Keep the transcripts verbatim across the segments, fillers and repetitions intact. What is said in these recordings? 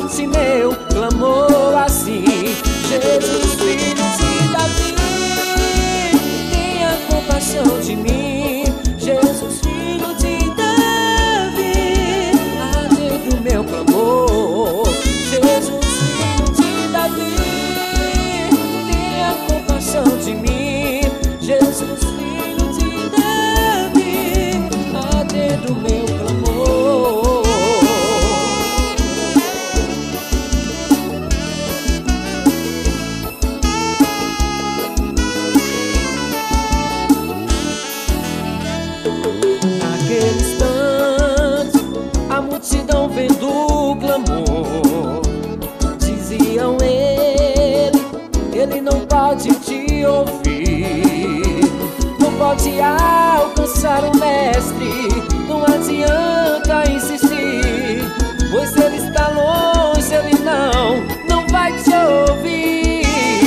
se meu clamor assim: Jesus, filho de Davi, tenha compaixão de mim. Jesus, filho de Davi, atende o meu clamor. Jesus, filho de Davi, tenha compaixão de mim. Jesus, filho de Davi, atende o meu clamor. Naquele instante, a multidão vendo o clamor, diziam: ele, ele não pode te ouvir, não pode alcançar o mestre, não adianta insistir, pois ele está longe, ele não, não vai te ouvir.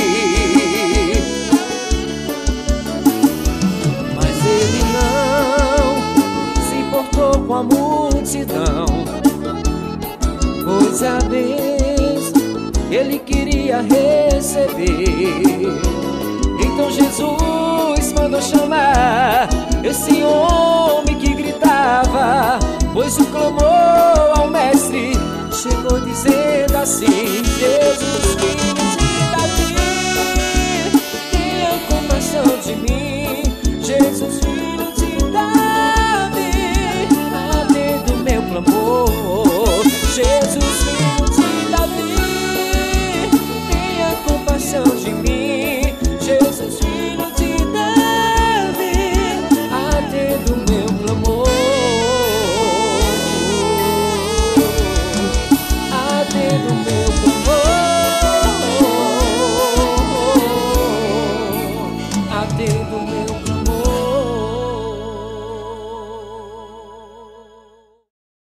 Mas ele não se importou com a multidão, pois a vez ele queria receber. Então Jesus mandou chamar esse homem que gritava, pois o clamor ao mestre chegou dizendo assim: